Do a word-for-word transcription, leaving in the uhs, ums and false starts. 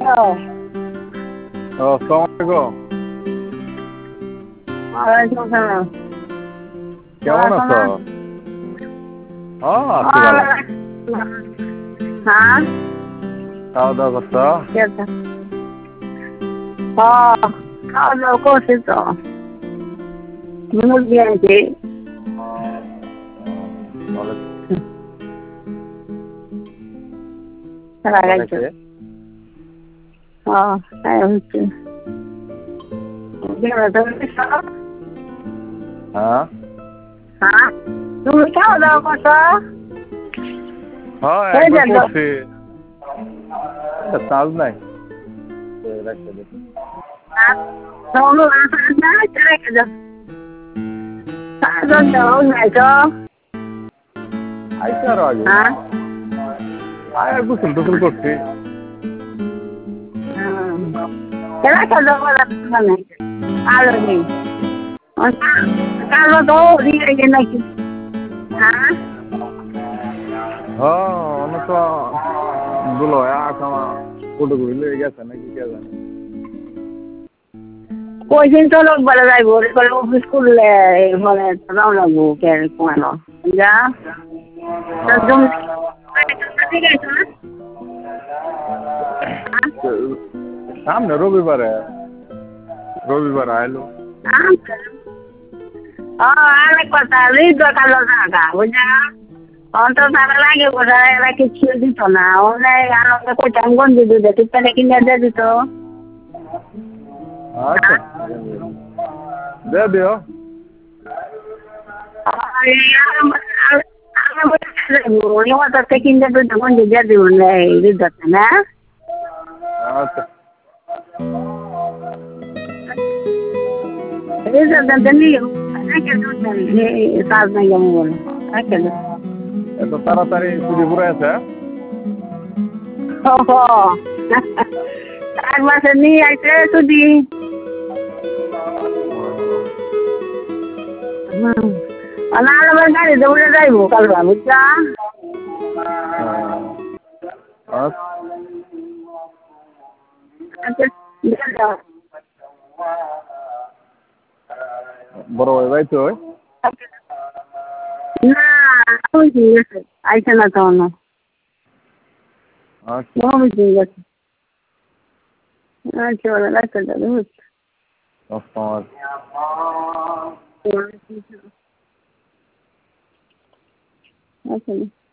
আসসালামু আলাইকুম। ওয়ালাইকুম সালাম। কেমন আছো? হ্যাঁ আছি ভালো। হ্যাঁ খাওয়া দাওয়া করছো? খাওয়া দাওয়া করছি তো, মুরগি আনছি। ভালো তারা ভালো গাইছো। খাইছে? হ্যাঁ তাই হচ্ছে। হ্যাঁ হ্যাঁ তুমি খাওয়া দাওয়া করছো? হ্যাঁ এই একবার যে তো করছি। চার্জ নাই। রাখতে দে। সঙ্গে আসা না চলে গেছো। সাজন দাও নাইছো। আইসি আরো আগে। হ্যাঁ আয় আর গোসল টোসল করছি। কেনা খেলো বলা নাই আলো নেই। কালো তো দিয়ে গেছে নাকি? হ্যাঁ হ্যাঁ অনেক তো দুলো আসামা ফটো ঘুরলে গেছে নাকি কে জানে। কইদিন তো লোক বলে যাইব বলে অফিস করলে বলে রাও লাগবো কে কোয়ানো যা একদম ঠিক আছে না। সামনে রবিবারে রবিবার আইলো। অনেক কথা হৃদ কালো জায়গা বুঝা অন্তর তারা লাগে বোঝা এরা কিছু দিত না অনেক আনন্দ করতাম গঞ্জি দুধে টিপটা কিনে দিয়ে দিত। আচ্ছা দে দিও। কিনতে দুধ গঞ্জি দিয়ে দিব হৃদ না। আচ্ছা কাজ নাই যেমন বলো এত তাড়াতাড়ি ছুটি ঘুরে আছে। চার মাসে নিয়ে আসলে ছুটি নাহলে আমার গাড়িতে উঠে যাইবো কালবা বুঝছা। বড় ভাই ভাই তো না ঠিক আছে আইসে না তো না ঠিক আছে। আচ্ছা বলে রাখতে যাবে হচ্ছে আচ্ছা